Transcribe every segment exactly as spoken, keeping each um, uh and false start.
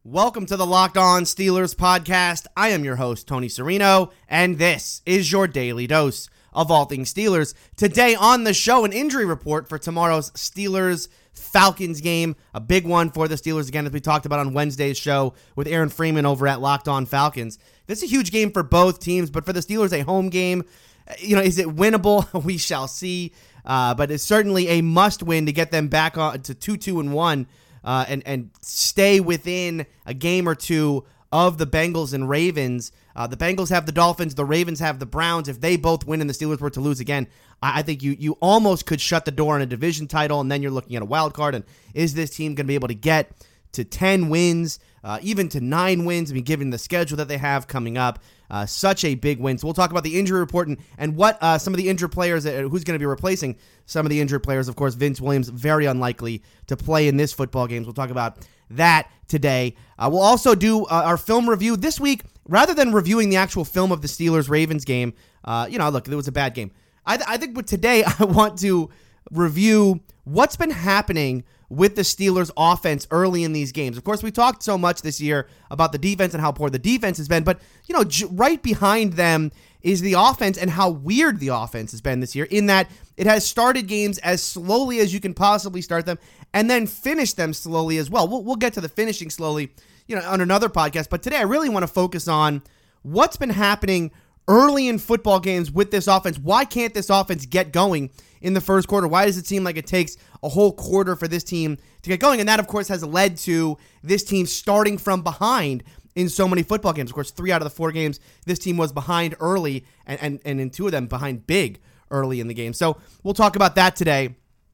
Welcome to the Locked On Steelers podcast. I am your host, Tony Serino, and this is your daily dose of all things Steelers. Today on the show, an injury report for tomorrow's Steelers-Falcons game, a big one for the Steelers, again, as we talked about on Wednesday's show with Aaron Freeman over at Locked On Falcons. This is a huge game for both teams, but for the Steelers, a home game. You know, is it winnable? We shall see, uh, but it's certainly a must-win to get them back on to two two and one. Uh, and, and stay within a game or two of the Bengals and Ravens. Uh, the Bengals have the Dolphins. The Ravens have the Browns. If they both win and the Steelers were to lose again, I, I think you you almost could shut the door on a division title, and then you're looking at a wild card. And is this team going to be able to get to ten wins, uh, even to nine wins? I mean, given the schedule that they have coming up, uh, such a big win. So we'll talk about the injury report and, and what uh, some of the injured players, uh, who's going to be replacing some of the injured players. Of course, Vince Williams, very unlikely to play in this football game. So we'll talk about that today. Uh, we'll also do uh, our film review this week. Rather than reviewing the actual film of the Steelers-Ravens game, uh, you know, look, it was a bad game. I, th- I think with today, I want to review what's been happening with the Steelers offense early in these games. Of course, we talked so much this year about the defense and how poor the defense has been, but, you know, j- right behind them is the offense and how weird the offense has been this year, in that it has started games as slowly as you can possibly start them and then finish them slowly as well. We'll, we'll get to the finishing slowly, you know, on another podcast, but today I really want to focus on what's been happening early in football games with this offense. Why can't this offense get going in the first quarter? Why does it seem like it takes a whole quarter for this team to get going? And that, of course, has led to this team starting from behind in so many football games. Of course, three out of the four games, this team was behind early, and, and, and in two of them, behind big early in the game. So we'll talk about that today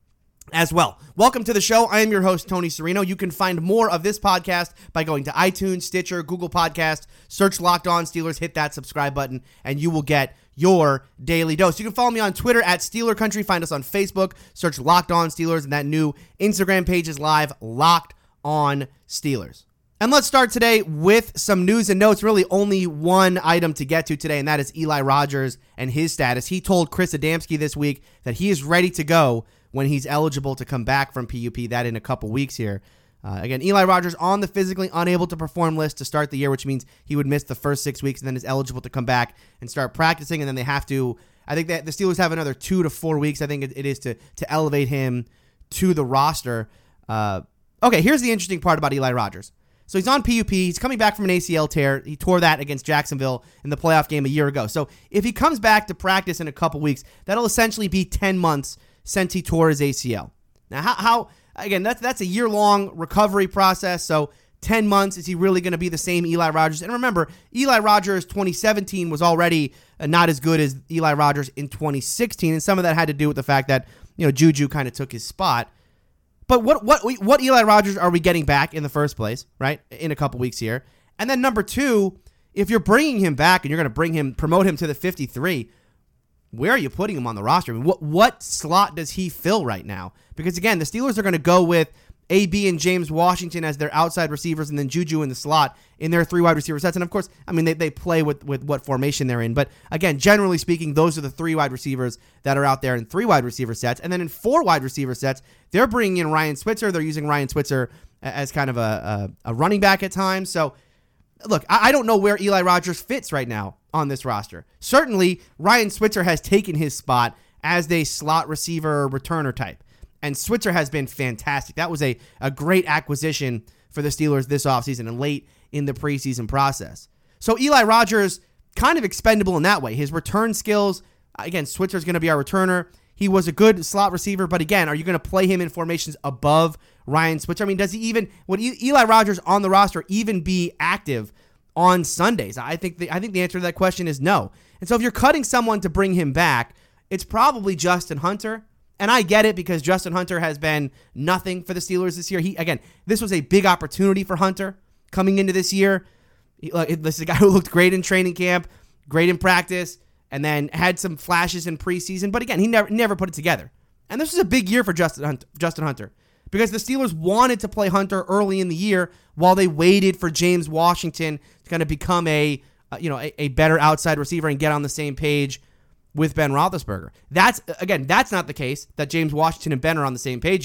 as well. Welcome to the show. I am your host, Tony Serino. You can find more of this podcast by going to iTunes, Stitcher, Google Podcast, search Locked On Steelers, hit that subscribe button, and you will get your daily dose. You can follow me on Twitter at Steeler Country. Find us on Facebook, search Locked On Steelers, and that new Instagram page is live, Locked On Steelers. And let's start today with some news and notes. Really only one item to get to today, and that is Eli Rogers and his status. He told Chris Adamski this week that he is ready to go when he's eligible to come back from P U P, that in a couple weeks here. Uh, again, Eli Rogers on the physically unable to perform list to start the year, which means he would miss the first six weeks and then is eligible to come back and start practicing. And then they have to, I think that the Steelers have another two to four weeks, I think it, it is, to, to elevate him to the roster. Uh, okay, here's the interesting part about Eli Rogers. So he's on P U P. He's coming back from an A C L tear. He tore that against Jacksonville in the playoff game a year ago. So if he comes back to practice in a couple weeks, that'll essentially be ten months since he tore his A C L. Now, how, how again, that's that's a year-long recovery process, so ten months, is he really going to be the same Eli Rogers? And remember, Eli Rogers twenty seventeen was already not as good as Eli Rogers in twenty sixteen, and some of that had to do with the fact that, you know, Juju kind of took his spot. But what what what Eli Rogers are we getting back in the first place, right, in a couple weeks here? And then number two, if you're bringing him back and you're going to bring him, promote him to the fifty-three, where are you putting him on the roster? I mean, what what slot does he fill right now? Because, again, the Steelers are going to go with A B and James Washington as their outside receivers and then Juju in the slot in their three wide receiver sets. And, of course, I mean, they, they play with, with what formation they're in. But, again, generally speaking, those are the three wide receivers that are out there in three wide receiver sets. And then in four wide receiver sets, they're bringing in Ryan Switzer. They're using Ryan Switzer as kind of a, a, a running back at times. So, look, I, I don't know where Eli Rogers fits right now on this roster. Certainly, Ryan Switzer has taken his spot as a slot receiver returner type. And Switzer has been fantastic. That was a, a great acquisition for the Steelers this offseason and late in the preseason process. So Eli Rogers, kind of expendable in that way. His return skills, again, Switzer's going to be our returner. He was a good slot receiver, but again, are you going to play him in formations above Ryan Switzer? I mean, does he even, would Eli Rogers on the roster even be active on Sundays? I think the I think the answer to that question is no. And so if you're cutting someone to bring him back, it's probably Justin Hunter. And I get it, because Justin Hunter has been nothing for the Steelers this year. He again, this was a big opportunity for Hunter coming into this year. He, uh, this is a guy who looked great in training camp, great in practice, and then had some flashes in preseason. But again, he never never put it together. And this was a big year for Justin Hunter, Justin Hunter, because the Steelers wanted to play Hunter early in the year while they waited for James Washington to kind of become a uh, you know a, a better outside receiver and get on the same page with Ben Roethlisberger. That's, again, that's not the case that James Washington and Ben are on the same page yet.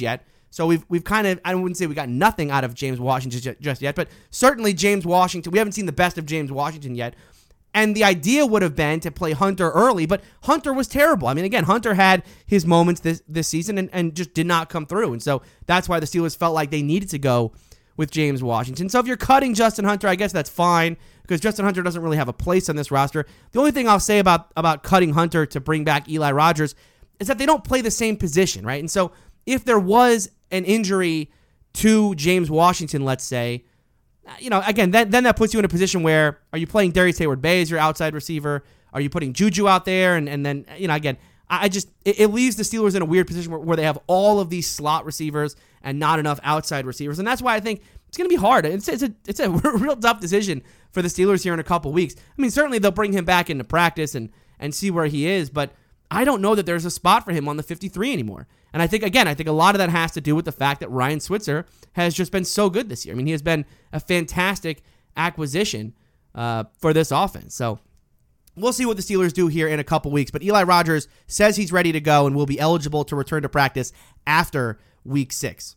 So we've we've kind of, I wouldn't say we got nothing out of James Washington just, just yet, but certainly James Washington, we haven't seen the best of James Washington yet. And the idea would have been to play Hunter early, but Hunter was terrible. I mean, again, Hunter had his moments this, this season and, and just did not come through. And so that's why the Steelers felt like they needed to go with James Washington. So if you're cutting Justin Hunter, I guess that's fine, because Justin Hunter doesn't really have a place on this roster. The only thing I'll say about, about cutting Hunter to bring back Eli Rogers is that they don't play the same position, right? And so if there was an injury to James Washington, let's say, you know, again, then, then that puts you in a position where, are you playing Darius Hayward-Bay as your outside receiver? Are you putting Juju out there? And, and then, you know, again, I, I just, it, it leaves the Steelers in a weird position where, where they have all of these slot receivers and not enough outside receivers. And that's why I think it's going to be hard. It's, it's, a, it's a real tough decision for the Steelers here in a couple weeks. I mean, certainly they'll bring him back into practice and, and see where he is, but I don't know that there's a spot for him on the fifty-three anymore. And I think, again, I think a lot of that has to do with the fact that Ryan Switzer has just been so good this year. I mean, he has been a fantastic acquisition uh, for this offense. So we'll see what the Steelers do here in a couple weeks. But Eli Rogers says he's ready to go and will be eligible to return to practice after week six.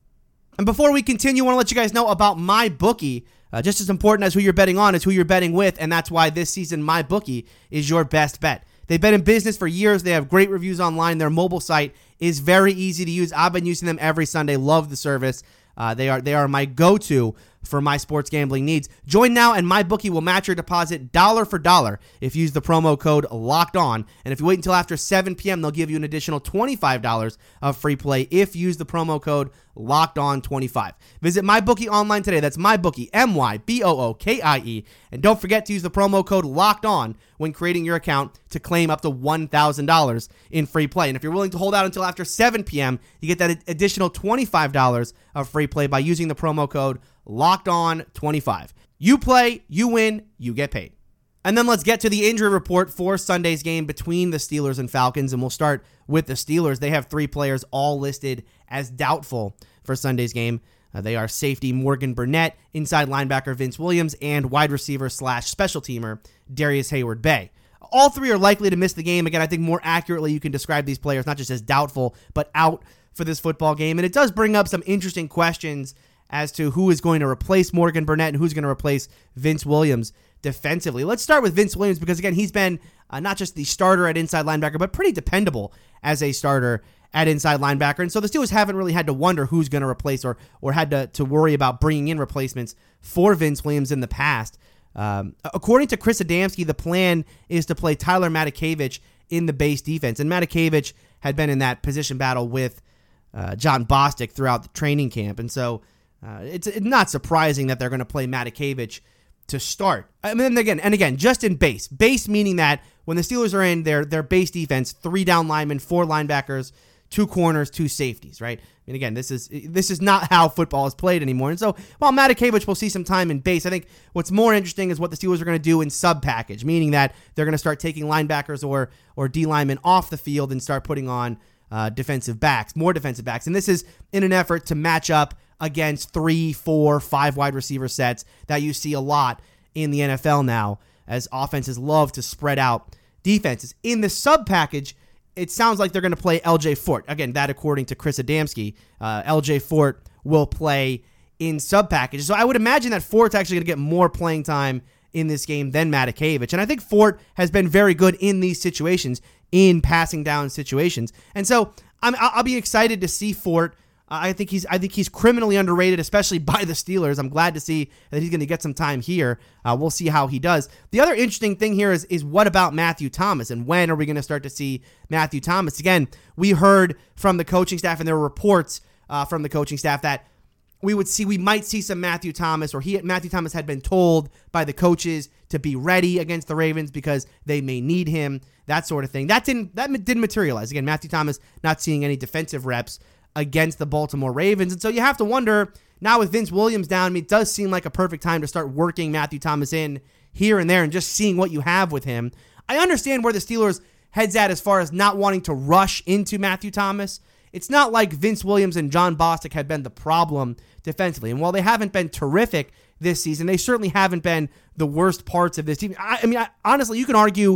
And before we continue, I want to let you guys know about MyBookie. Uh, just as important as who you're betting on is who you're betting with, and that's why this season MyBookie is your best bet. They've been in business for years. They have great reviews online. Their mobile site is very easy to use. I've been using them every Sunday. Love the service. Uh, they are they are my go-to for my sports gambling needs. Join now, and MyBookie will match your deposit dollar for dollar if you use the promo code LOCKEDON. And if you wait until after seven p.m., they'll give you an additional twenty-five dollars of free play if you use the promo code locked on twenty-five. Visit MyBookie online today. That's MyBookie, M Y B O O K I E. And don't forget to use the promo code LOCKEDON when creating your account to claim up to one thousand dollars in free play. And if you're willing to hold out until after seven p.m., you get that additional twenty-five dollars of free play by using the promo code locked on twenty-five. You play, you win, you get paid. And then let's get to the injury report for Sunday's game between the Steelers and Falcons. And we'll start with the Steelers. They have three players all listed as doubtful for Sunday's game. Uh, they are safety Morgan Burnett, inside linebacker Vince Williams, and wide receiver slash special teamer Darius Hayward-Bay. All three are likely to miss the game. Again, I think more accurately you can describe these players not just as doubtful, but out for this football game. And it does bring up some interesting questions as to who is going to replace Morgan Burnett and who's going to replace Vince Williams defensively. Let's start with Vince Williams because, again, he's been uh, not just the starter at inside linebacker, but pretty dependable as a starter at inside linebacker. And so the Steelers haven't really had to wonder who's going to replace or or had to, to worry about bringing in replacements for Vince Williams in the past. Um, according to Chris Adamski, the plan is to play Tyler Matakevich in the base defense. And Matakevich had been in that position battle with uh, John Bostic throughout the training camp. And so uh, it's, it's not surprising that they're going to play Matakevich to start. I mean, again, and again, just in base. Base meaning that when the Steelers are in their, their base defense, three down linemen, four linebackers, two corners, two safeties, right? And again, this is this is not how football is played anymore. And so while Matakevich will see some time in base, I think what's more interesting is what the Steelers are going to do in sub-package, meaning that they're going to start taking linebackers or or D linemen off the field and start putting on uh, defensive backs, more defensive backs. And this is in an effort to match up against three, four, five wide receiver sets that you see a lot in the N F L now, as offenses love to spread out defenses. In the sub-package, it sounds like they're going to play L J Fort. Again, that according to Chris Adamski. Uh, L J Fort will play in sub-package. So I would imagine that Fort's actually going to get more playing time in this game than Matakevich. And I think Fort has been very good in these situations, in passing down situations. And so I'm, I'll be excited to see Fort. I think he's I think he's criminally underrated, especially by the Steelers. I'm glad to see that he's going to get some time here. Uh, we'll see how he does. The other interesting thing here is, is what about Matthew Thomas, and when are we going to start to see Matthew Thomas? Again, we heard from the coaching staff, and there were reports uh, from the coaching staff that we would see, we might see some Matthew Thomas, or he Matthew Thomas had been told by the coaches to be ready against the Ravens because they may need him, that sort of thing. That didn't that didn't materialize. Again, Matthew Thomas not seeing any defensive reps against the Baltimore Ravens. And so you have to wonder, now with Vince Williams down, I mean, it does seem like a perfect time to start working Matthew Thomas in here and there and just seeing what you have with him. I understand where the Steelers' heads at as far as not wanting to rush into Matthew Thomas. It's not like Vince Williams and John Bostic had been the problem defensively. And while they haven't been terrific this season, they certainly haven't been the worst parts of this team. I, I mean, I, honestly, you can argue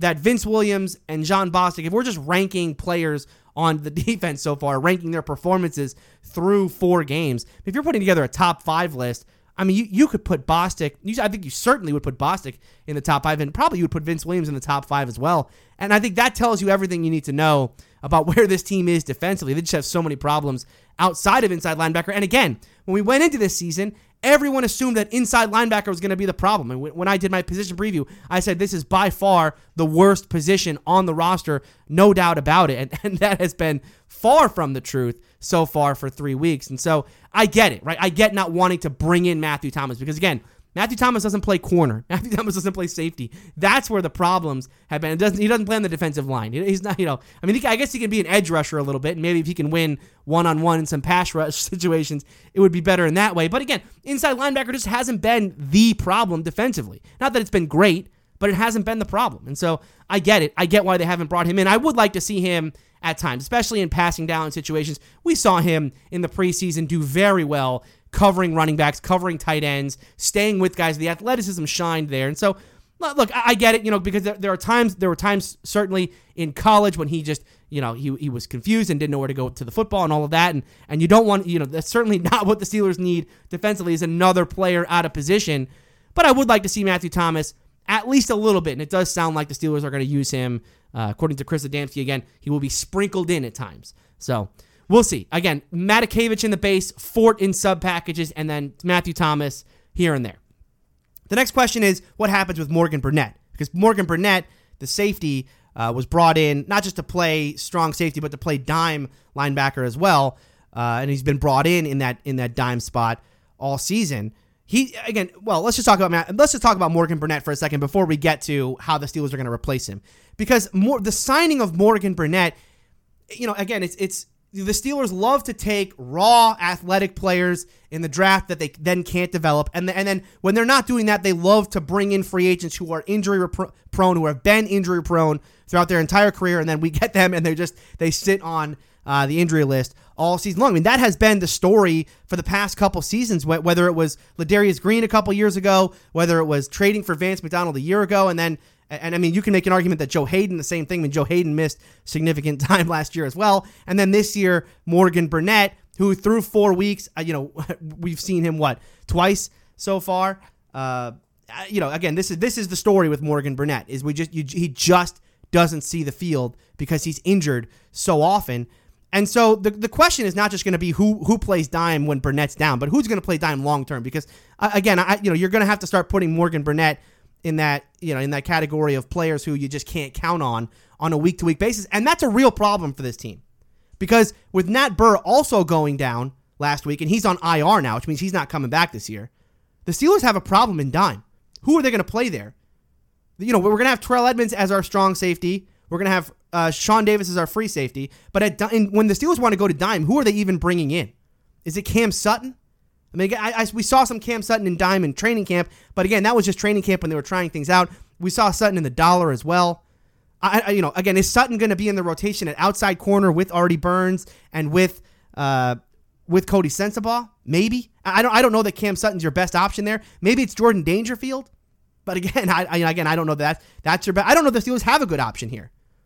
that Vince Williams and John Bostic, if we're just ranking players on the defense so far, ranking their performances through four games, if you're putting together a top five list, I mean, you, you could put Bostic, you, I think you certainly would put Bostic in the top five, and probably you would put Vince Williams in the top five as well. And I think that tells you everything you need to know about where this team is defensively. They just have so many problems outside of inside linebacker. And again, when we went into this season, everyone assumed that inside linebacker was going to be the problem. And when I did my position preview, I said this is by far the worst position on the roster, no doubt about it. And, and that has been far from the truth so far for three weeks. And so I get it, right? I get not wanting to bring in Matthew Thomas because, again, Matthew Thomas doesn't play corner. Matthew Thomas doesn't play safety. That's where the problems have been. It doesn't, he doesn't play on the defensive line. He's not, you know, I mean, he, I guess he can be an edge rusher a little bit, and maybe if he can win one-on-one in some pass rush situations, it would be better in that way. But again, inside linebacker just hasn't been the problem defensively. Not that it's been great, but it hasn't been the problem. And so I get it. I get why they haven't brought him in. I would like to see him at times, especially in passing down situations. We saw him in the preseason do very well covering running backs, covering tight ends, staying with guys. The athleticism shined there. And so, look, I get it, you know, because there, there are times, there were times certainly in college when he just, you know, he he was confused and didn't know where to go to the football and all of that. And and you don't want, you know, that's certainly not what the Steelers need defensively is another player out of position. But I would like to see Matthew Thomas at least a little bit. And it does sound like the Steelers are going to use him. Uh, according to Chris Adamski, again, he will be sprinkled in at times. So we'll see. Again, Matakevich in the base, Fort in sub packages, and then Matthew Thomas here and there. The next question is what happens with Morgan Burnett? Because Morgan Burnett, the safety, uh, was brought in not just to play strong safety, but to play dime linebacker as well. Uh, and he's been brought in in that in that dime spot all season. He again, well, let's just talk about Matt, let's just talk about Morgan Burnett for a second before we get to how the Steelers are going to replace him. Because more the signing of Morgan Burnett, you know, again, it's it's the Steelers love to take raw athletic players in the draft that they then can't develop, and the, and then when they're not doing that, they love to bring in free agents who are injury prone, who have been injury prone throughout their entire career, and then we get them and they just they sit on uh, the injury list all season long. I mean, that has been the story for the past couple seasons, whether it was Ladarius Green a couple years ago, whether it was trading for Vance McDonald a year ago, and then And, I mean, you can make an argument that Joe Hayden, the same thing. I mean, Joe Hayden missed significant time last year as well. And then this year, Morgan Burnett, who through four weeks, uh, you know, we've seen him, what, twice so far? Uh, you know, again, this is this is the story with Morgan Burnett, is we just you, he just doesn't see the field because he's injured so often. And so the the question is not just going to be who who plays dime when Burnett's down, but who's going to play dime long term. Because, uh, again, I, you know, you're going to have to start putting Morgan Burnett in that, you know, in that category of players who you just can't count on on a week-to-week basis. And that's a real problem for this team. Because with Nat Burr also going down last week, and he's on I R now, which means he's not coming back this year, the Steelers have a problem in dime. Who are they going to play there? You know, we're going to have Terrell Edmonds as our strong safety. We're going to have uh, Sean Davis as our free safety. But at, in, when the Steelers want to go to dime, who are they even bringing in? Is it Cam Sutton? I mean, I, I, we saw some Cam Sutton in dime in training camp, but again, that was just training camp when they were trying things out. We saw Sutton in the dollar as well. I, I you know, again, is Sutton going to be in the rotation at outside corner with Artie Burns and with uh, with Cody Sensabaugh? Maybe. I don't. I don't know that Cam Sutton's your best option there. Maybe it's Jordan Dangerfield, but again, I, I again, I don't know that that's your best. I don't know if the Steelers have a good option here.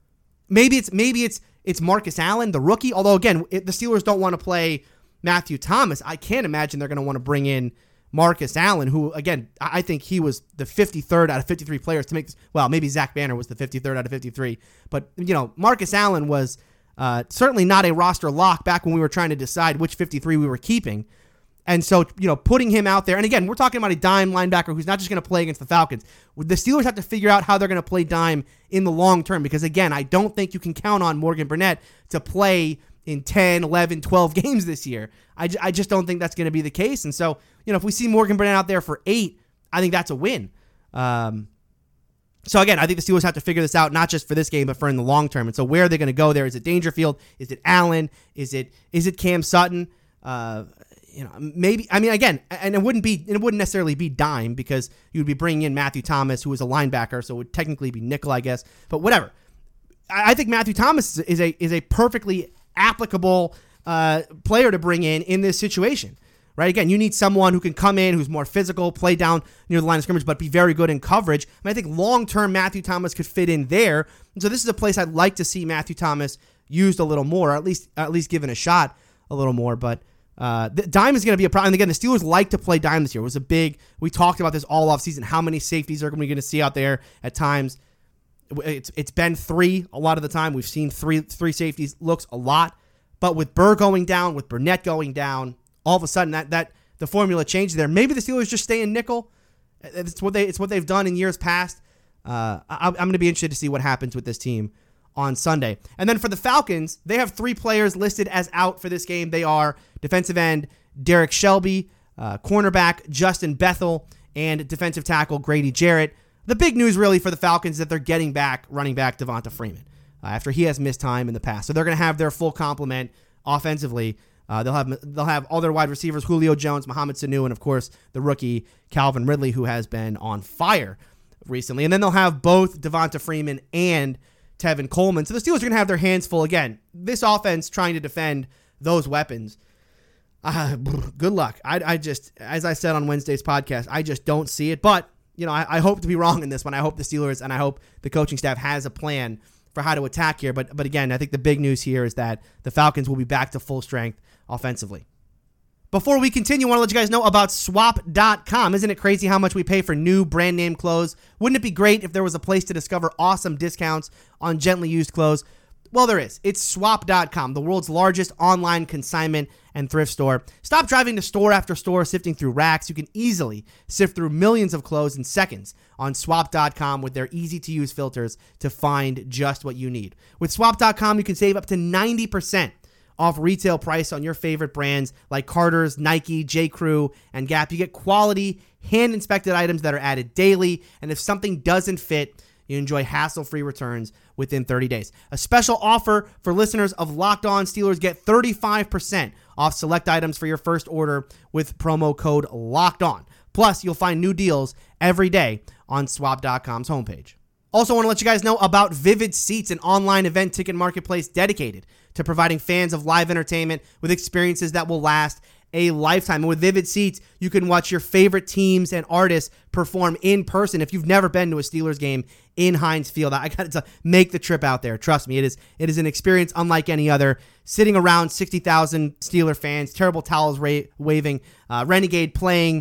Maybe it's maybe it's it's Marcus Allen, the rookie. Although again, it, the Steelers don't want to play Matthew Thomas. I can't imagine they're going to want to bring in Marcus Allen, who, again, I think he was the fifty-third out of fifty-three players to make this. Well, maybe Zach Banner was the fifty-third out of fifty-three. But, you know, Marcus Allen was uh, certainly not a roster lock back when we were trying to decide which fifty-three we were keeping. And so, you know, putting him out there. And again, we're talking about a dime linebacker who's not just going to play against the Falcons. The Steelers have to figure out how they're going to play dime in the long term. Because, again, I don't think you can count on Morgan Burnett to play in ten, eleven, twelve games this year. I, j- I just don't think that's going to be the case. And so, you know, if we see Morgan Burnett out there for eight, I think that's a win. Um, so, again, I think the Steelers have to figure this out, not just for this game, but for in the long term. And so where are they going to go there? Is it Dangerfield? Is it Allen? Is it is it Cam Sutton? Uh, you know, maybe, I mean, again, and it wouldn't be, it wouldn't necessarily be dime because you'd be bringing in Matthew Thomas, who is a linebacker, so it would technically be nickel, I guess. But whatever. I, I think Matthew Thomas is a is a perfectly applicable uh, player to bring in in this situation. right? Again, you need someone who can come in, who's more physical, play down near the line of scrimmage, but be very good in coverage. And I think long-term Matthew Thomas could fit in there. And so this is a place I'd like to see Matthew Thomas used a little more, or at least at least given a shot a little more. But uh, the dime is going to be a problem. And again, the Steelers like to play dime this year. It was a big, we talked about this all offseason, how many safeties are we going to see out there at times. It's It's been three a lot of the time. We've seen three three safeties, looks a lot. But with Burr going down, with Burnett going down, all of a sudden that that the formula changed there. Maybe the Steelers just stay in nickel. It's what they it's what they've done in years past. Uh, I, I'm going to be interested to see what happens with this team on Sunday. And then for the Falcons, they have three players listed as out for this game. They are defensive end Derek Shelby, uh, cornerback Justin Bethel, and defensive tackle Grady Jarrett. The big news really for the Falcons is that they're getting back running back Devonta Freeman uh, after he has missed time in the past. So they're going to have their full complement offensively. Uh, they'll have they'll have all their wide receivers, Julio Jones, Mohamed Sanu, and of course the rookie Calvin Ridley, who has been on fire recently. And then they'll have both Devonta Freeman and Tevin Coleman. So the Steelers are going to have their hands full again. This offense trying to defend those weapons. Uh, good luck. I, I just, as I said on Wednesday's podcast, I just don't see it. But you know, I, I hope to be wrong in this one. I hope the Steelers and I hope the coaching staff has a plan for how to attack here. But but again, I think the big news here is that the Falcons will be back to full strength offensively. Before we continue, I want to let you guys know about swap dot com. Isn't it crazy how much we pay for new brand name clothes? Wouldn't it be great if there was a place to discover awesome discounts on gently used clothes? Well, there is. It's swap dot com, the world's largest online consignment and thrift store. Stop driving to store after store, sifting through racks. You can easily sift through millions of clothes in seconds on swap dot com with their easy-to-use filters to find just what you need. With swap dot com, you can save up to ninety percent off retail price on your favorite brands like Carter's, Nike, J. Crew, and Gap. You get quality, hand-inspected items that are added daily, and if something doesn't fit, you enjoy hassle-free returns within thirty days. A special offer for listeners of Locked On Steelers: get thirty-five percent off select items for your first order with promo code Locked On. Plus, you'll find new deals every day on swap dot com's homepage. Also want to let you guys know about Vivid Seats, an online event ticket marketplace dedicated to providing fans of live entertainment with experiences that will last a lifetime. And with Vivid Seats, you can watch your favorite teams and artists perform in person. If you've never been to a Steelers game in Heinz Field, I got to make the trip out there. Trust me, it is it is an experience unlike any other. Sitting around sixty thousand Steeler fans, terrible towels ra- waving, uh, Renegade playing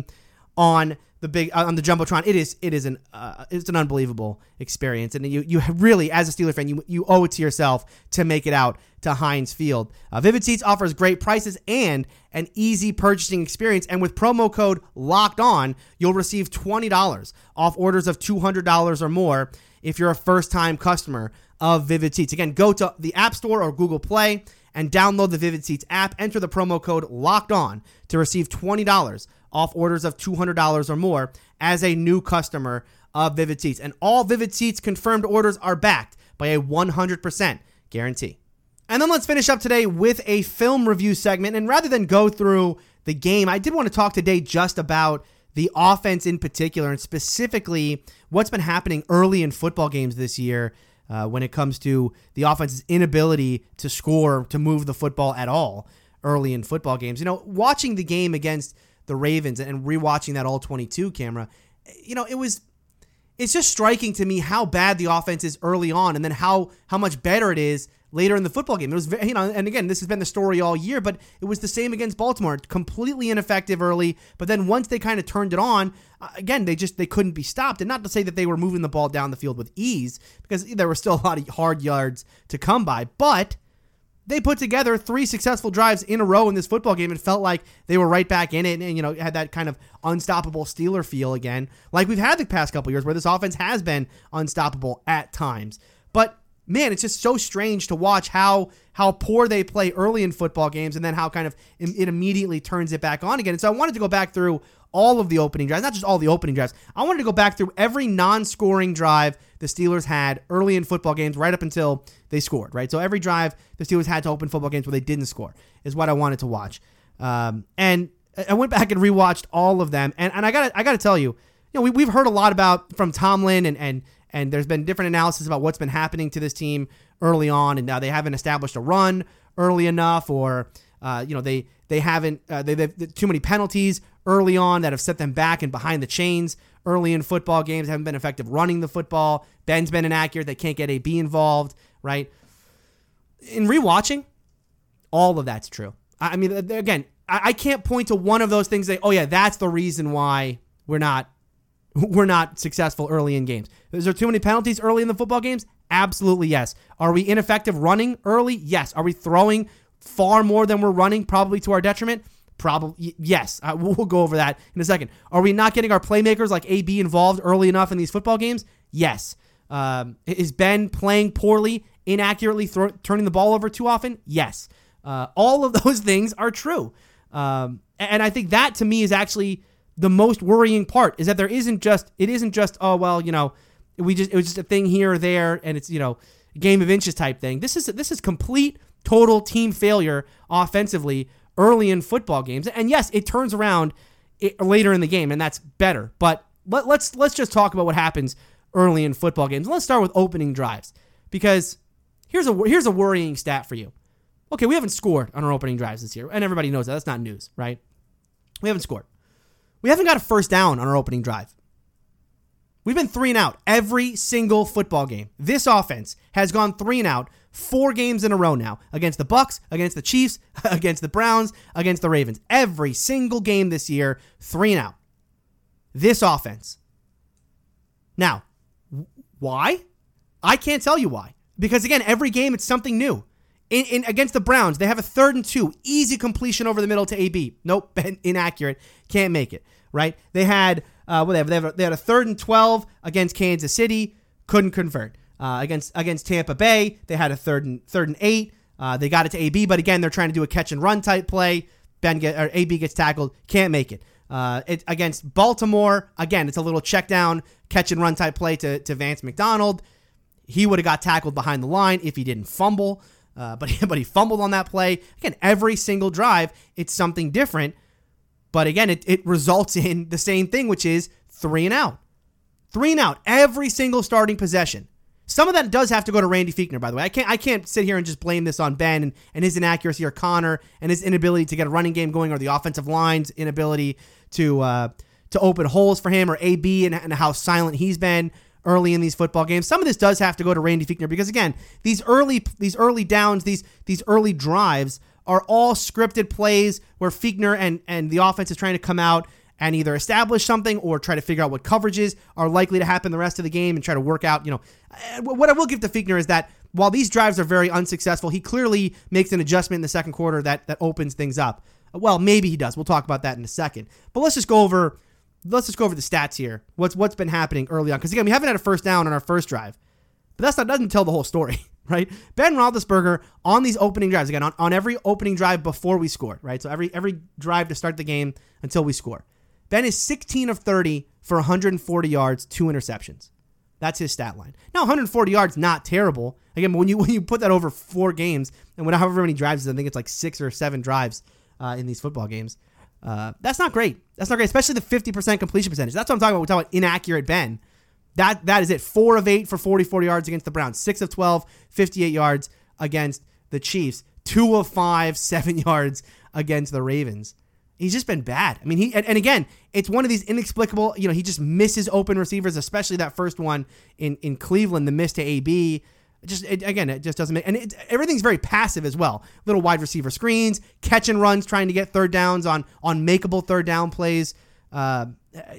on the big uh, on the Jumbotron. It is it is an uh, it's an unbelievable experience, and you you really, as a Steeler fan, you you owe it to yourself to make it out to Heinz Field. Uh, Vivid Seats offers great prices and an easy purchasing experience, and with promo code Locked On, you'll receive twenty dollars off orders of two hundred dollars or more if you're a first-time customer of Vivid Seats. Again, go to the App Store or Google Play and download the Vivid Seats app. Enter the promo code Locked On to receive twenty dollars off orders of two hundred dollars or more as a new customer of Vivid Seats. And all Vivid Seats confirmed orders are backed by a one hundred percent guarantee. And then let's finish up today with a film review segment. And rather than go through the game, I did want to talk today just about the offense in particular, and specifically what's been happening early in football games this year uh, when it comes to the offense's inability to score, to move the football at all early in football games. You know, watching the game against the Ravens and rewatching that all twenty-two camera, you know, it was, it's just striking to me how bad the offense is early on, and then how how much better it is later in the football game. It was, you know, and again, this has been the story all year, but it was the same against Baltimore. Completely ineffective early, but then once they kind of turned it on, uh, again, they just, they couldn't be stopped. And not to say that they were moving the ball down the field with ease, because there were still a lot of hard yards to come by, but they put together three successful drives in a row in this football game and felt like they were right back in it, and, you know, had that kind of unstoppable Steeler feel again, like we've had the past couple years where this offense has been unstoppable at times. But man, it's just so strange to watch how how poor they play early in football games, and then how kind of it immediately turns it back on again. And so I wanted to go back through all of the opening drives, not just all the opening drives. I wanted to go back through every non-scoring drive the Steelers had early in football games right up until they scored, right? So every drive the Steelers had to open football games where they didn't score is what I wanted to watch. Um, and I went back and rewatched all of them. And, and I got I got to tell you, you know, we, we've heard a lot about from Tomlin, and and and there's been different analysis about what's been happening to this team early on, and now they haven't established a run early enough, or Uh, you know, they they haven't uh, they, they've too many penalties early on that have set them back and behind the chains early in football games. Haven't been effective running the football. Ben's been inaccurate. They can't get A B involved, right? In rewatching, all of that's true. I, I mean, again, I, I can't point to one of those things that, oh yeah, that's the reason why we're not we're not successful early in games. Is there too many penalties early in the football games? Absolutely yes. Are we ineffective running early? Yes. Are we throwing far more than we're running, probably to our detriment? Probably yes. Uh, we'll go over that in a second. Are we not getting our playmakers like A B involved early enough in these football games? Yes. Um, is Ben playing poorly, inaccurately, throw, turning the ball over too often? Yes. Uh, all of those things are true. Um, and I think that to me is actually the most worrying part, is that there isn't just, it isn't just, oh, well, you know, we just, it was just a thing here or there and it's, you know, a game of inches type thing. This is, this is complete, total team failure offensively early in football games. And yes, it turns around it, later in the game and that's better. But let, let's, let's just talk about what happens early in football games. Let's start with opening drives, because here's a, here's a worrying stat for you. Okay, we haven't scored on our opening drives this year, and everybody knows that. That's not news, right? We haven't scored. We haven't got a first down on our opening drive. We've been three and out every single football game. This offense has gone three and out four games in a row now, against the Bucs, against the Chiefs, against the Browns, against the Ravens. Every single game this year, three and out. This offense. Now, why? I can't tell you why. Because again, every game it's something new. In, in against the Browns, they have a third and two, easy completion over the middle to A B. Nope, inaccurate, can't make it. Right? They had uh, well, they have, they have a, they had a third and twelve against Kansas City, couldn't convert. Uh, against against Tampa Bay, they had a third and third and eight. Uh, they got it to A B, but again, they're trying to do a catch and run type play. Ben get or A B gets tackled, can't make it. Uh, it against Baltimore, again, it's a little check down, catch and run type play to to Vance McDonald. He would have got tackled behind the line if he didn't fumble. Uh, but, he, but he fumbled on that play. Again, every single drive, it's something different. But again, it, it results in the same thing, which is three and out. Three and out every single starting possession. Some of that does have to go to Randy Fichtner, by the way. I can't I can't sit here and just blame this on Ben and, and his inaccuracy, or Connor and his inability to get a running game going, or the offensive line's inability to uh, to open holes for him, or A B and, and how silent he's been early in these football games. Some of this does have to go to Randy Fichtner, because again, these early these early downs, these these early drives are all scripted plays where Fichtner and, and the offense is trying to come out and either establish something or try to figure out what coverages are likely to happen the rest of the game and try to work out, you know, what I will give to Fichtner is that while these drives are very unsuccessful, he clearly makes an adjustment in the second quarter that that opens things up. Well, maybe he does. We'll talk about that in a second. But let's just go over Let's just go over the stats here. What's what's been happening early on? Because again, we haven't had a first down on our first drive, but that's not doesn't tell the whole story, right? Ben Roethlisberger on these opening drives, again on, on every opening drive before we scored, right? So every every drive to start the game until we score. Ben is sixteen of thirty for one hundred forty yards, two interceptions. That's his stat line. Now, one hundred forty yards, not terrible. Again, when you when you put that over four games and when however many drives, I think it's like six or seven drives uh, in these football games. Uh, that's not great. That's not great, especially the fifty percent completion percentage. That's what I'm talking about. We're talking about inaccurate Ben. That That is it. Four of eight for forty-four yards against the Browns. Six of twelve, fifty-eight yards against the Chiefs. Two of five, seven yards against the Ravens. He's just been bad. I mean, he and, and again, it's one of these inexplicable, you know, he just misses open receivers, especially that first one in, in Cleveland, the miss to A B. Just it, again, it just doesn't make, and it, everything's very passive as well. Little wide receiver screens, catch and runs, trying to get third downs on on makeable third down plays. Uh,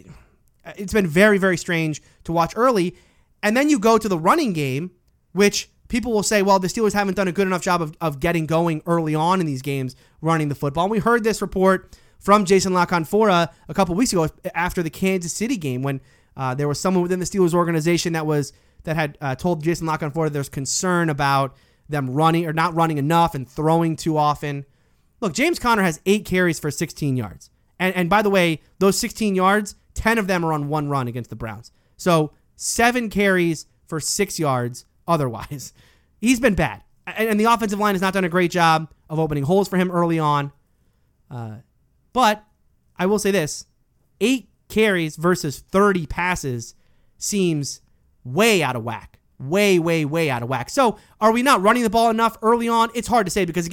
it's been very, very strange to watch early. And then you go to the running game, which people will say, well, the Steelers haven't done a good enough job of, of getting going early on in these games, running the football. And we heard this report from Jason La Canfora a couple weeks ago after the Kansas City game, when uh, there was someone within the Steelers organization that was that had uh, told Jason La Canfora there's concern about them running or not running enough and throwing too often. Look, James Conner has eight carries for sixteen yards. And, and by the way, those sixteen yards, ten of them are on one run against the Browns. So seven carries for six yards otherwise. He's been bad. And, and the offensive line has not done a great job of opening holes for him early on. Uh, but I will say this, eight carries versus thirty passes seems way out of whack. Way, way, way out of whack. So are we not running the ball enough early on? It's hard to say because, again,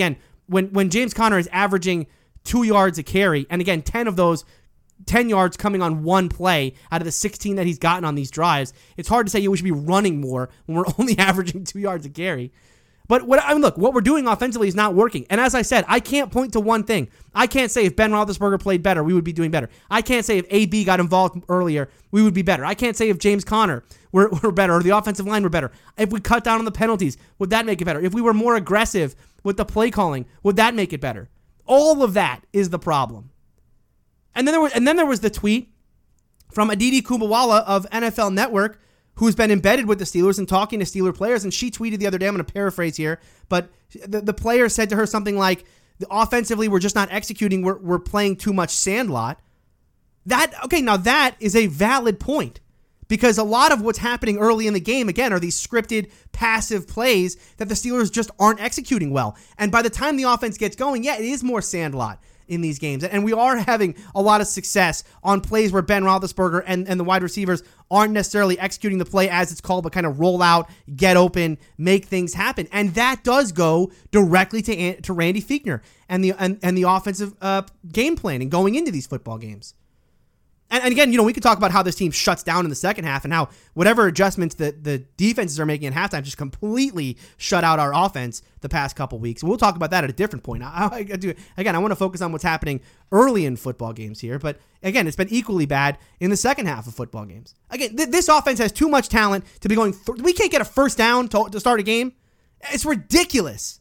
when when James Conner is averaging two yards a carry, and again, ten of those, ten yards coming on one play out of the sixteen that he's gotten on these drives, it's hard to say, yeah, we should be running more when we're only averaging two yards a carry. But what I mean, look, what we're doing offensively is not working. And as I said, I can't point to one thing. I can't say if Ben Roethlisberger played better, we would be doing better. I can't say if A B got involved earlier, we would be better. I can't say if James Conner were, were better or the offensive line were better. If we cut down on the penalties, would that make it better? If we were more aggressive with the play calling, would that make it better? All of that is the problem. And then there was, and then there was the tweet from Aditi Kubawala of N F L Network, who's been embedded with the Steelers and talking to Steeler players, and she tweeted the other day, I'm going to paraphrase here, but the, the player said to her something like, offensively, we're just not executing, we're, we're playing too much sandlot. That, okay, now that is a valid point, because a lot of what's happening early in the game, again, are these scripted, passive plays that the Steelers just aren't executing well. And by the time the offense gets going, yeah, it is more sandlot in these games. And we are having a lot of success on plays where Ben Roethlisberger and, and the wide receivers aren't necessarily executing the play as it's called, but kind of roll out, get open, make things happen. And that does go directly to to Randy Fichtner and the and, and the offensive uh, game planning going into these football games. And, and again, you know, we could talk about how this team shuts down in the second half and how whatever adjustments that the defenses are making at halftime just completely shut out our offense the past couple weeks. We'll talk about that at a different point. I, I, I do again, I want to focus on what's happening early in football games here. But again, it's been equally bad in the second half of football games. Again, th- this offense has too much talent to be going. Th- we can't get a first down to, to start a game. It's ridiculous.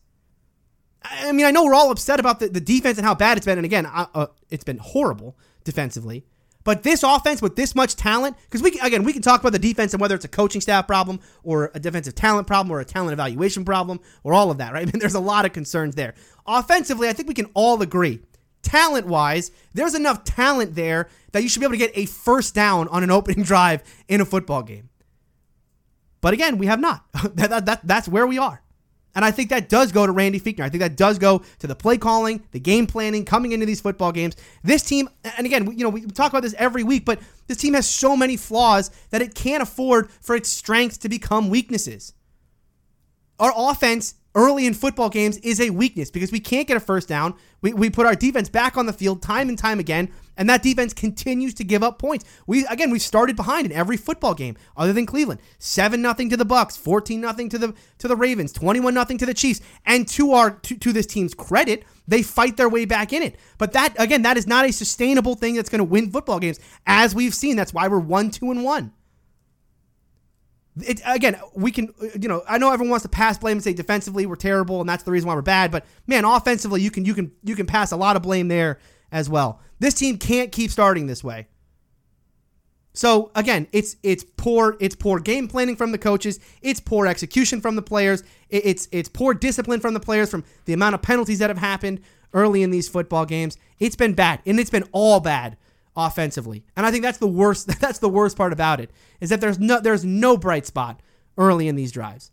I mean, I know we're all upset about the, the defense and how bad it's been. And again, I, uh, it's been horrible defensively. But this offense with this much talent, because we again, we can talk about the defense and whether it's a coaching staff problem or a defensive talent problem or a talent evaluation problem or all of that, right? I mean, there's a lot of concerns there. Offensively, I think we can all agree, talent-wise, there's enough talent there that you should be able to get a first down on an opening drive in a football game. But again, we have not. that, that, that, that's where we are. And I think that does go to Randy Fichtner. I think that does go to the play calling, the game planning, coming into these football games. This team, and again, you know, we talk about this every week, but this team has so many flaws that it can't afford for its strengths to become weaknesses. Our offense early in football games is a weakness because we can't get a first down. We we put our defense back on the field time and time again, and that defense continues to give up points. We again, we've started behind in every football game other than Cleveland. seven nothing to the Bucks, fourteen nothing to the to the Ravens, twenty-one nothing to the Chiefs. And to our to, to this team's credit, they fight their way back in it. But that again, that is not a sustainable thing that's going to win football games, as we've seen. That's why we're one, two, and one. It, again, we can, you know, I know everyone wants to pass blame and say defensively we're terrible and that's the reason why we're bad, but man, offensively you can you can you can pass a lot of blame there as well. This team can't keep starting this way. So again, it's it's poor it's poor game planning from the coaches, it's poor execution from the players, it, it's it's poor discipline from the players from the amount of penalties that have happened early in these football games. It's been bad, and it's been all bad offensively. And I think that's the worst that's the worst part about it, is that there's no there's no bright spot early in these drives.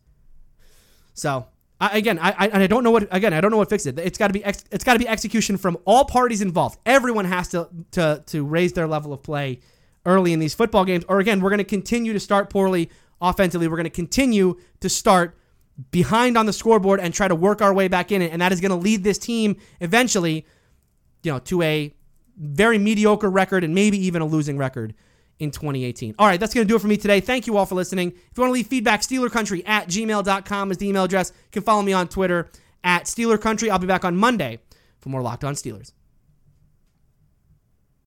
So I, again, I, I and I don't know what again I don't know what fixes it. It's got to be ex, it's got to be execution from all parties involved. Everyone has to to to raise their level of play early in these football games, or again, we're going to continue to start poorly offensively. We're going to continue to start behind on the scoreboard and try to work our way back in it, and that is going to lead this team eventually, you know, to a very mediocre record and maybe even a losing record in twenty eighteen. All right, that's going to do it for me today. Thank you all for listening. If you want to leave feedback, steeler country at gmail dot com is the email address. You can follow me on Twitter at Steeler Country. I'll be back on Monday for more Locked On Steelers.